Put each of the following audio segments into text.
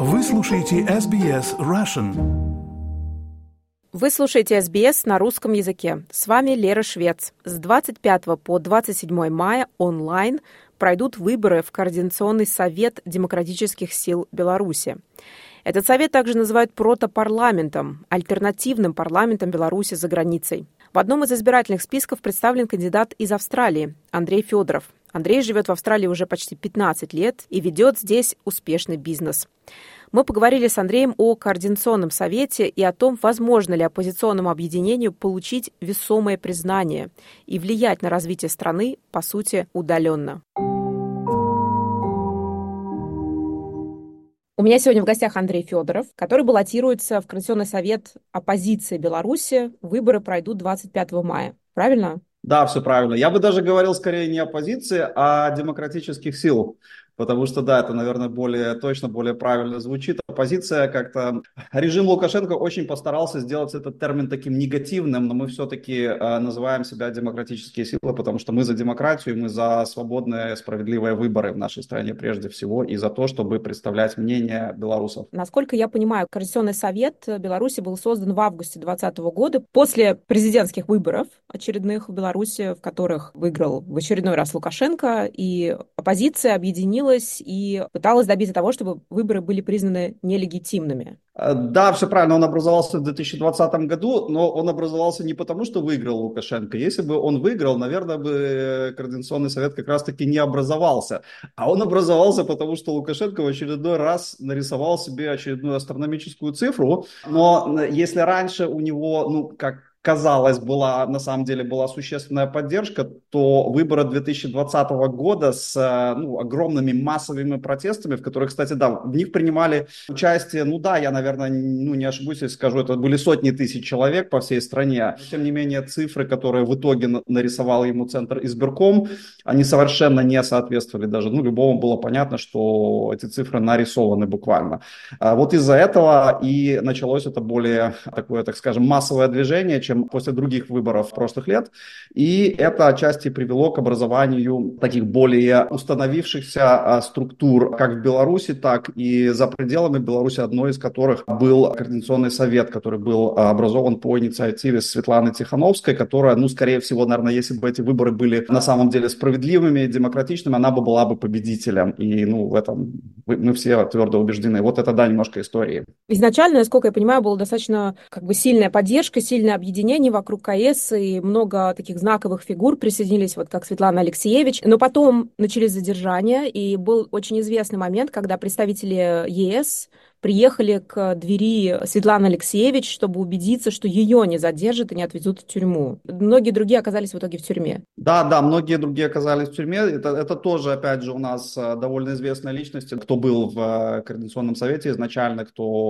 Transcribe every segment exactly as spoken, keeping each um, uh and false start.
Вы слушаете эс би эс Russian. Вы слушаете эс би эс на русском языке. С вами Лера Швец. С двадцать пятого по двадцать седьмое мая онлайн пройдут выборы в Координационный совет демократических сил Беларуси. Этот совет также называют протопарламентом, альтернативным парламентом Беларуси за границей. В одном из избирательных списков представлен кандидат из Австралии Андрей Федоров. Андрей живет в Австралии уже почти пятнадцать лет и ведет здесь успешный бизнес. Мы поговорили с Андреем о Координационном совете и о том, возможно ли оппозиционному объединению получить весомое признание и влиять на развитие страны, по сути, удаленно. У меня сегодня в гостях Андрей Федоров, который баллотируется в Координационный совет оппозиции Беларуси. Выборы пройдут двадцать пятого мая. Правильно? Да, все правильно. Я бы даже говорил скорее не оппозиции, а демократических сил. Потому что, да, это, наверное, более точно, более правильно звучит. Оппозиция как-то... Режим Лукашенко очень постарался сделать этот термин таким негативным, но мы все-таки э, называем себя демократические силы, потому что мы за демократию, мы за свободные, справедливые выборы в нашей стране прежде всего и за то, чтобы представлять мнение белорусов. Насколько я понимаю, Координационный совет Беларуси был создан в августе двадцатого года после президентских выборов очередных в Беларуси, в которых выиграл в очередной раз Лукашенко, и оппозиция объединилась и пыталась добиться того, чтобы выборы были признаны нелегитимными. Да, все правильно, он образовался в две тысячи двадцатом году, но он образовался не потому, что выиграл Лукашенко. Если бы он выиграл, наверное, бы Координационный совет как раз-таки не образовался. А он образовался потому, что Лукашенко в очередной раз нарисовал себе очередную астрономическую цифру. Но если раньше у него, ну, как казалось, была, на самом деле была существенная поддержка, то выборы две тысячи двадцатого года с ну, огромными массовыми протестами, в которых, кстати, да, в них принимали участие, ну да, я, наверное, ну, не ошибусь, если скажу, это были сотни тысяч человек по всей стране. Тем не менее, цифры, которые в итоге нарисовал ему Центр избирком, они совершенно не соответствовали даже, ну, любому было понятно, что эти цифры нарисованы буквально. Вот из-за этого и началось это более такое, так скажем, массовое движение, чем после других выборов прошлых лет. И это отчасти привело к образованию таких более установившихся структур как в Беларуси, так и за пределами Беларуси, одной из которых был Координационный совет, который был образован по инициативе Светланы Тихановской, которая, ну, скорее всего, наверное, если бы эти выборы были на самом деле справедливыми и демократичными, она бы была бы победителем. И, ну, в этом мы все твердо убеждены. Вот это, да, немножко истории. Изначально, насколько я понимаю, была достаточно как бы сильная поддержка, сильное объединение вокруг КС, и много таких знаковых фигур присоединились, вот как Светлана Алексеевич. Но потом начались задержания, и был очень известный момент, когда представители ЕС приехали к двери Светланы Алексеевич, чтобы убедиться, что ее не задержат и не отвезут в тюрьму. Многие другие оказались в итоге в тюрьме. Да, да, многие другие оказались в тюрьме. Это, это тоже, опять же, у нас довольно известные личности, кто был в Координационном совете изначально,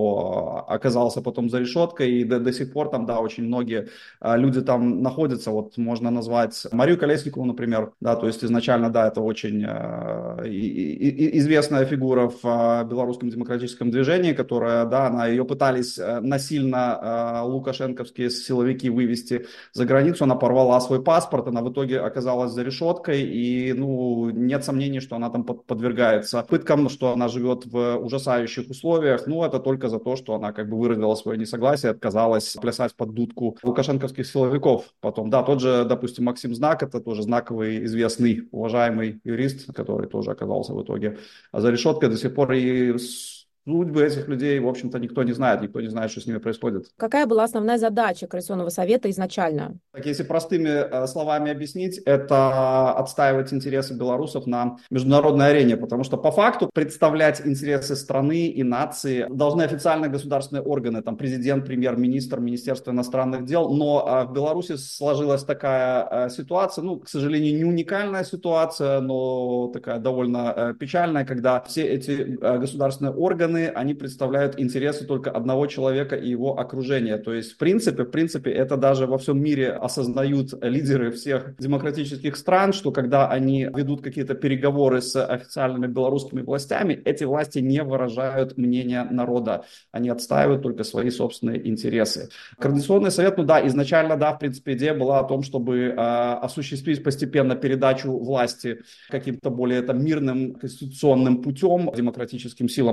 кто оказался потом за решеткой. И до, до сих пор там, да, очень многие люди там находятся. Вот можно назвать Марию Колесникову, например. Да, то есть изначально, да, это очень э, и, и, известная фигура в белорусском демократическом движении, которая, да, она, ее пытались насильно э, лукашенковские силовики вывести за границу, она порвала свой паспорт, она в итоге оказалась за решеткой, и, ну, нет сомнений, что она там под, подвергается пыткам, что она живет в ужасающих условиях, ну, это только за то, что она как бы выразила свое несогласие, отказалась плясать под дудку лукашенковских силовиков потом. Да, тот же, допустим, Максим Знак, это тоже знаковый, известный, уважаемый юрист, который тоже оказался в итоге за решеткой до сих пор, и судьбы этих людей, в общем-то, никто не знает, никто не знает, что с ними происходит. Какая была основная задача Координационного совета изначально? Так, если простыми э, словами объяснить, это отстаивать интересы белорусов на международной арене, потому что по факту представлять интересы страны и нации должны официальные государственные органы, там президент, премьер-министр, Министерство иностранных дел, но э, в Беларуси сложилась такая э, ситуация, ну, к сожалению, не уникальная ситуация, но такая довольно э, печальная, когда все эти э, государственные органы они представляют интересы только одного человека и его окружения. То есть, в принципе, в принципе, это даже во всем мире осознают лидеры всех демократических стран, что когда они ведут какие-то переговоры с официальными белорусскими властями, эти власти не выражают мнение народа. Они отстаивают только свои собственные интересы. Координационный совет, ну да, изначально, да, в принципе, идея была о том, чтобы э, осуществить постепенно передачу власти каким-то более там, мирным конституционным путем демократическим силам. Но, естественно,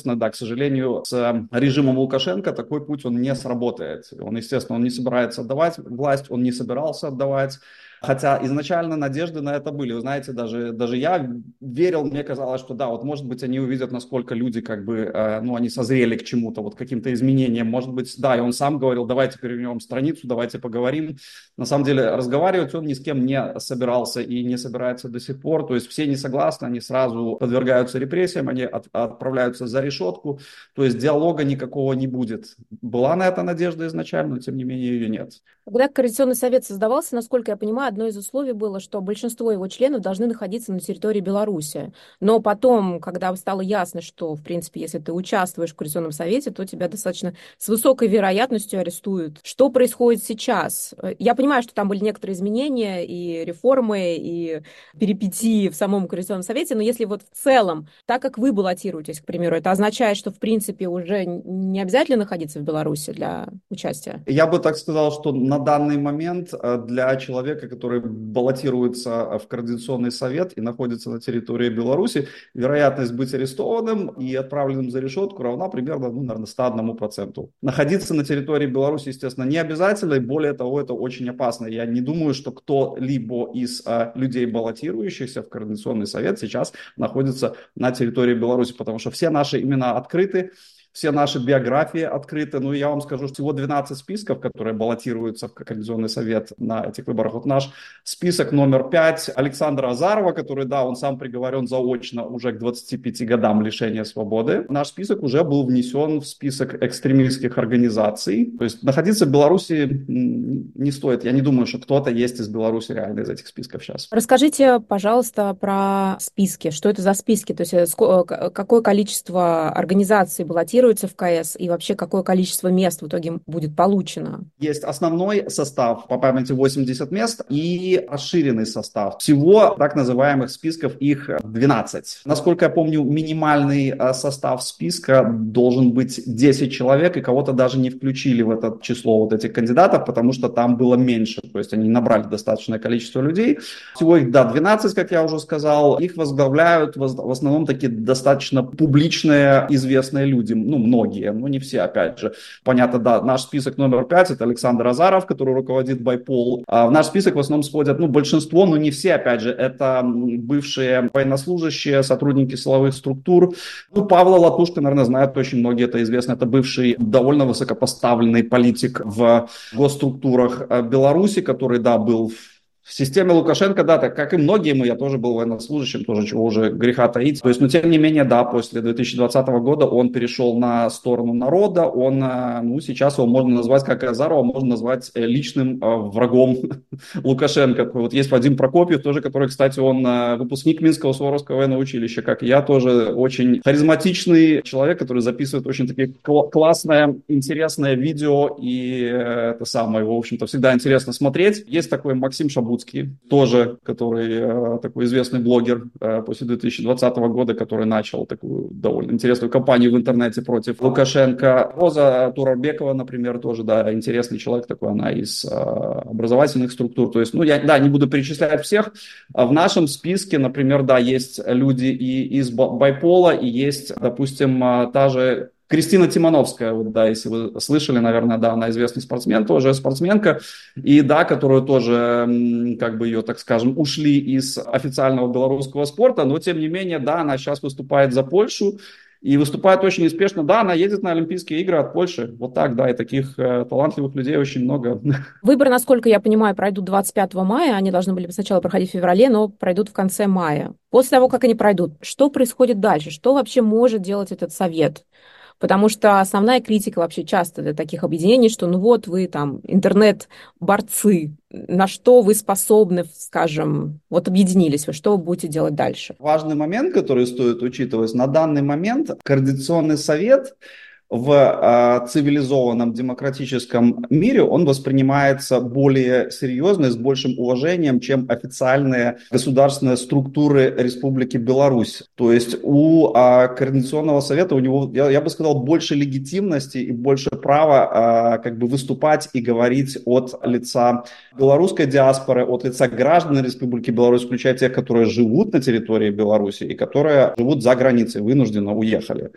естественно, да, к сожалению, с режимом Лукашенко такой путь, он не сработает. Он, естественно, он не собирается отдавать власть, он не собирался отдавать. Хотя изначально надежды на это были. Вы знаете, даже, даже я верил, мне казалось, что да, вот может быть они увидят, насколько люди как бы, э, ну, они созрели к чему-то, вот каким-то изменениям. Может быть, да, и он сам говорил, давайте перевернем страницу, давайте поговорим. На самом деле разговаривать он ни с кем не собирался и не собирается до сих пор. То есть все не согласны, они сразу подвергаются репрессиям, они от, отправляются за решетку. То есть диалога никакого не будет. Была на это надежда изначально, но тем не менее ее нет. Когда Координационный совет создавался, насколько я понимаю, одно из условий было, что большинство его членов должны находиться на территории Беларуси. Но потом, когда стало ясно, что, в принципе, если ты участвуешь в Координационном совете, то тебя достаточно с высокой вероятностью арестуют. Что происходит сейчас? Я понимаю, что там были некоторые изменения и реформы, и перипетии в самом Координационном совете, но если вот в целом, так как вы баллотируетесь, к примеру, это означает, что, в принципе, уже не обязательно находиться в Беларуси для участия? Я бы так сказал, что на данный момент для человека, который баллотируется в Координационный совет и находится на территории Беларуси, вероятность быть арестованным и отправленным за решетку равна примерно, ну, наверное, сто одному проценту. Находиться на территории Беларуси, естественно, не обязательно, и более того, это очень опасно. Я не думаю, что кто-либо из а, людей, баллотирующихся в Координационный совет, сейчас находится на территории Беларуси, потому что все наши имена открыты, все наши биографии открыты. Ну, я вам скажу, что всего двенадцать списков, которые баллотируются в Координационный совет на этих выборах. Вот наш список номер пять Александра Азарова, который, да, он сам приговорен заочно уже к двадцати пяти годам лишения свободы. Наш список уже был внесен в список экстремистских организаций. То есть находиться в Беларуси не стоит. Я не думаю, что кто-то есть из Беларуси реально из этих списков сейчас. Расскажите, пожалуйста, про списки. Что это за списки? То есть какое количество организаций баллотируется в КС и вообще какое количество мест в итоге будет получено? Есть основной состав, по памяти восемьдесят мест, и расширенный состав. Всего так называемых списков их двенадцать. Насколько я помню, минимальный состав списка должен быть десять человек, и кого-то даже не включили в это число вот этих кандидатов, потому что там было меньше. То есть они набрали достаточное количество людей. Всего их, да, двенадцать, как я уже сказал. Их возглавляют в основном такие достаточно публичные, известные люди. Ну, многие, но не все, опять же. Понятно, да, наш список номер пять, это Александр Азаров, который руководит Байпол. А в наш список в основном сходят, ну, большинство, но не все, опять же, это бывшие военнослужащие, сотрудники силовых структур. Ну, Павла Латушко, наверное, знают очень многие, это известно, это бывший довольно высокопоставленный политик в госструктурах Беларуси, который, да, был в системе Лукашенко, да, так как и многие мы, я тоже был военнослужащим, тоже чего уже греха таить. То есть, но тем не менее, да, после две тысячи двадцатого года он перешел на сторону народа, он, ну, сейчас его можно назвать, как и Азарова, можно назвать личным врагом Лукашенко. Вот есть Вадим Прокопьев тоже, который, кстати, он выпускник Минского Суворовского военного училища, как и я, тоже очень харизматичный человек, который записывает очень такие классное, интересное видео, и это самое, его, в общем-то, всегда интересно смотреть. Есть такой Максим Шабуцкий, тоже, который э, такой известный блогер э, после две тысячи двадцатого года, который начал такую довольно интересную кампанию в интернете против Лукашенко. Роза Турарбекова, например, тоже, да, интересный человек такой, она из э, образовательных структур. То есть, ну, я, да, не буду перечислять всех. В нашем списке, например, да, есть люди и из Байпола, и есть, допустим, та же Кристина Тимановская, вот, да, если вы слышали, наверное, да, она известный спортсмен, тоже спортсменка, и да, которую тоже, как бы ее, так скажем, ушли из официального белорусского спорта, но тем не менее, да, она сейчас выступает за Польшу, и выступает очень успешно. Да, она едет на Олимпийские игры от Польши. Вот так, да, и таких э, талантливых людей очень много. Выборы, насколько я понимаю, пройдут двадцать пятого мая. Они должны были сначала проходить в феврале, но пройдут в конце мая. После того, как они пройдут, что происходит дальше? Что вообще может делать этот совет? Потому что основная критика вообще часто для таких объединений, что ну вот вы там интернет-борцы, на что вы способны, скажем, вот объединились вы, что вы будете делать дальше? Важный момент, который стоит учитывать, на данный момент Координационный совет в э, цивилизованном демократическом мире он воспринимается более серьезно и с большим уважением, чем официальные государственные структуры Республики Беларусь. То есть у э, Координационного совета у него, я, я бы сказал, больше легитимности и больше права э, как бы выступать и говорить от лица белорусской диаспоры, от лица граждан Республики Беларусь, включая тех, которые живут на территории Беларуси и которые живут за границей, вынужденно уехали.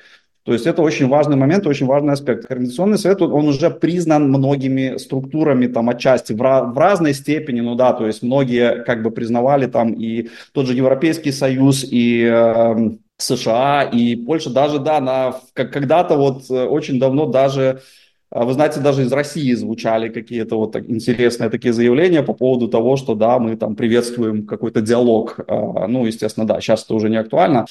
То есть это очень важный момент, очень важный аспект. Координационный совет, он, он уже признан многими структурами там отчасти в, в разной степени, ну да, то есть многие как бы признавали там и тот же Европейский Союз, и э, США, и Польша, даже, да, на, как, когда-то вот очень давно даже, вы знаете, даже из России звучали какие-то вот так интересные такие заявления по поводу того, что да, мы там приветствуем какой-то диалог. Ну, естественно, да, сейчас это уже не актуально.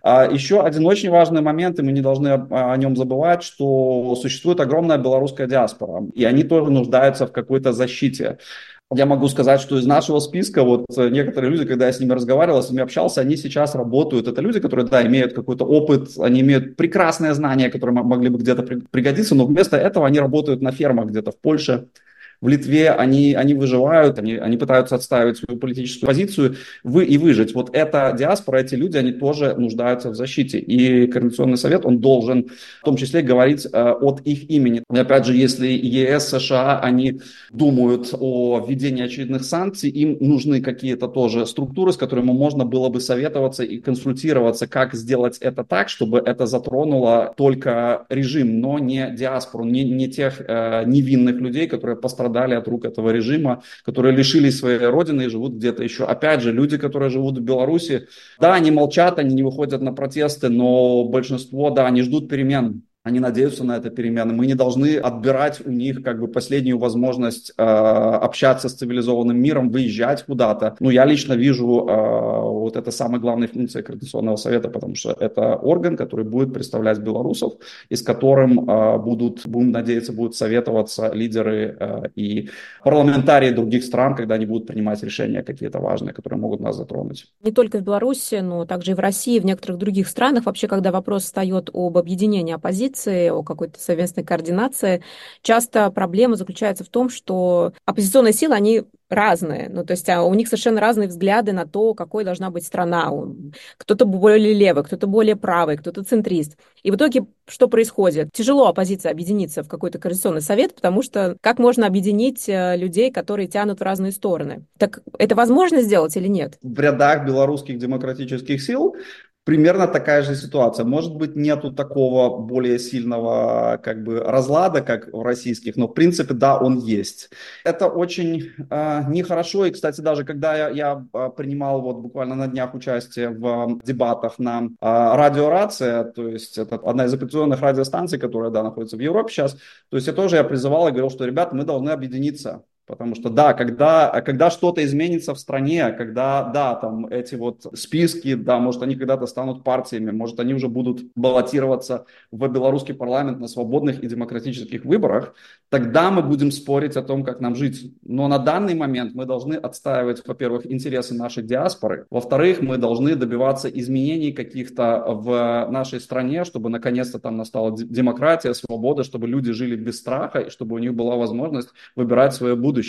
Еще один очень важный момент, и мы не должны о нем забывать, что существует огромная белорусская диаспора, и они тоже нуждаются в какой-то защите. Я могу сказать, что из нашего списка вот некоторые люди, когда я с ними разговаривал, с ними общался, они сейчас работают. Это люди, которые, да, имеют какой-то опыт, они имеют прекрасные знания, которые могли бы где-то пригодиться, но вместо этого они работают на фермах где-то в Польше, в Литве, они, они выживают, они, они пытаются отстаивать свою политическую позицию вы, и выжить. Вот эта диаспора, эти люди, они тоже нуждаются в защите. И Координационный совет, он должен в том числе говорить э, от их имени. И опять же, если ЕС, США, они думают о введении очередных санкций, им нужны какие-то тоже структуры, с которыми можно было бы советоваться и консультироваться, как сделать это так, чтобы это затронуло только режим, но не диаспору, не, не тех э, невинных людей, которые пострадали дали от рук этого режима, которые лишились своей родины и живут где-то еще. Опять же, люди, которые живут в Беларуси, да, они молчат, они не выходят на протесты, но большинство, да, они ждут перемен. Они надеются на это перемены. Мы не должны отбирать у них как бы последнюю возможность э, общаться с цивилизованным миром, выезжать куда-то. Ну, я лично вижу э, вот это самая главная функция Координационного совета, потому что это орган, который будет представлять белорусов, и с которым э, будут, будем надеяться, будут советоваться лидеры э, и парламентарии других стран, когда они будут принимать решения какие-то важные, которые могут нас затронуть. Не только в Беларуси, но также и в России, в некоторых других странах. Вообще, когда вопрос встает об объединении оппозиции, о какой-то совместной координации, часто проблема заключается в том, что оппозиционные силы, они разные. Ну, то есть у них совершенно разные взгляды на то, какой должна быть страна. Кто-то более левый, кто-то более правый, кто-то центрист. И в итоге что происходит? Тяжело оппозиции объединиться в какой-то координационный совет, потому что как можно объединить людей, которые тянут в разные стороны? Так это возможно сделать или нет? В рядах белорусских демократических сил примерно такая же ситуация. Может быть, нету такого более сильного как бы разлада, как в российских, но в принципе, да, он есть. Это очень э, нехорошо. И, кстати, даже когда я, я принимал вот буквально на днях участие в дебатах на э, радио «Рация», то есть это одна из оппозиционных радиостанций, которая, да, находится в Европе сейчас, то есть я тоже я призывал и говорил, что, ребята, мы должны объединиться. Потому что, да, когда, когда что-то изменится в стране, когда, да, там эти вот списки, да, может, они когда-то станут партиями, может, они уже будут баллотироваться в белорусский парламент на свободных и демократических выборах, тогда мы будем спорить о том, как нам жить. Но на данный момент мы должны отстаивать, во-первых, интересы нашей диаспоры, во-вторых, мы должны добиваться изменений каких-то в нашей стране, чтобы наконец-то там настала демократия, свобода, чтобы люди жили без страха, и чтобы у них была возможность выбирать свое будущее.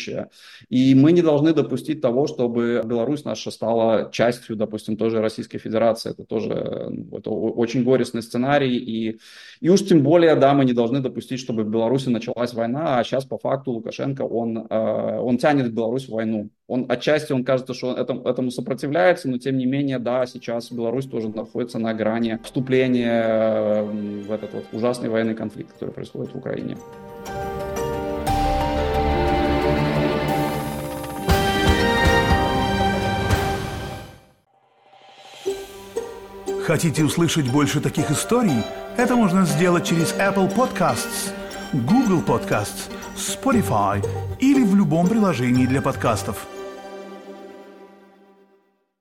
И мы не должны допустить того, чтобы Беларусь наша стала частью, допустим, той же Российской Федерации. Это тоже это очень горестный сценарий. И, и уж тем более, да, мы не должны допустить, чтобы в Беларуси началась война, а сейчас по факту Лукашенко, он, он тянет Беларусь в войну. Он отчасти, он кажется, что он этому, этому сопротивляется, но тем не менее, да, сейчас Беларусь тоже находится на грани вступления в этот вот ужасный военный конфликт, который происходит в Украине. Хотите услышать больше таких историй? Это можно сделать через Apple Podcasts, Google Podcasts, Spotify или в любом приложении для подкастов.